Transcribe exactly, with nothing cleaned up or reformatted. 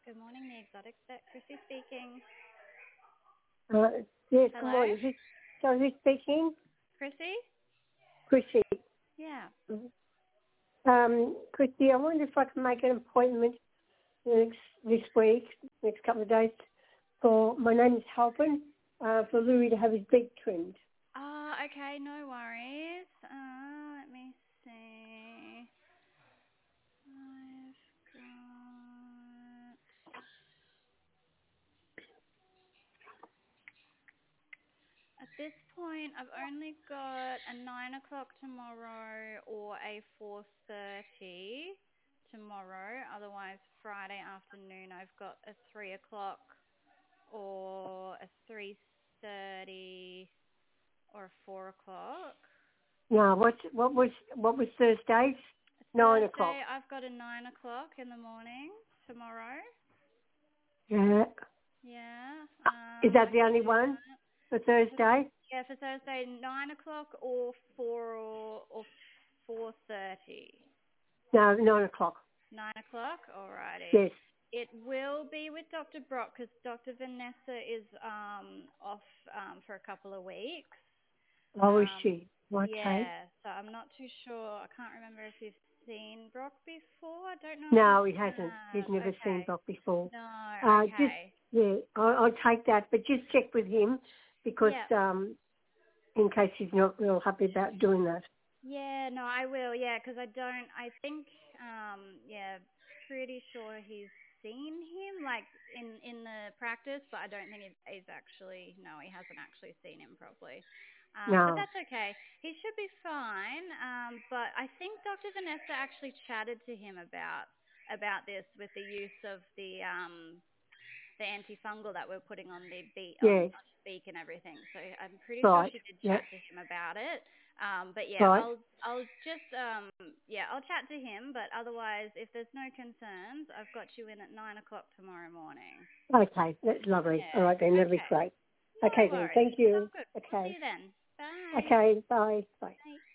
Good morning, the exotic vet. Chrissy speaking. Uh, yes, good Hello? morning. Who's, so who's speaking? Chrissy? Chrissy. Yeah. Um, Chrissy, I wonder if I can make an appointment next, this week, next couple of days, for, my name is Halpin, uh, for Louis to have his beak trimmed. Oh, okay, no worries. Uh, let me see. I've got... At this point, I've only got a nine o'clock tomorrow or a four thirty tomorrow. Otherwise, Friday afternoon, I've got a three o'clock or a three thirty or a four o'clock. No, what, what was, what was Thursdays? Nine o'clock. Thursday, I've got a nine o'clock in the morning tomorrow. Yeah. Yeah. Is Um, I that the can only do one that. for Thursday? Yeah, for Thursday, nine o'clock or four or, or four thirty. No, nine o'clock. Nine o'clock. Alrighty. Yes. It will be with Doctor Brock because Doctor Vanessa is um off um for a couple of weeks. Oh, is Um, she? Okay. yeah. So I'm not too sure. I can't remember if you've seen Brock before. I don't know if you No, he hasn't. He's have. never seen Okay. Brock before. No. Uh, just, Okay. yeah, I'll, I'll take that, but just check with him because, Yeah. um, in case he's not real happy about doing that. Yeah, no, I will. Yeah, because I don't. I think, um, yeah, pretty sure he's seen him like in in the practice, but I don't think he's, he's actually. No, he hasn't actually seen him properly. Um, but No. that's okay. He should be fine. Um, but I think Doctor Vanessa actually chatted to him about about this with the use of the um the antifungal that we're putting on the beak on, Yes. on his beak and everything. So I'm pretty sure Right. she did Yeah. chat to him about it. Um, but yeah, Right. I'll I'll just um yeah I'll chat to him. But otherwise, if there's no concerns, I've got you in at nine o'clock tomorrow morning. Okay. That's lovely. All right then. Yeah. That'll be Okay. great. No Okay then. worries. Thank you. Sounds good. We'll see Okay. you then. Bye. Okay. Bye. Bye. Bye.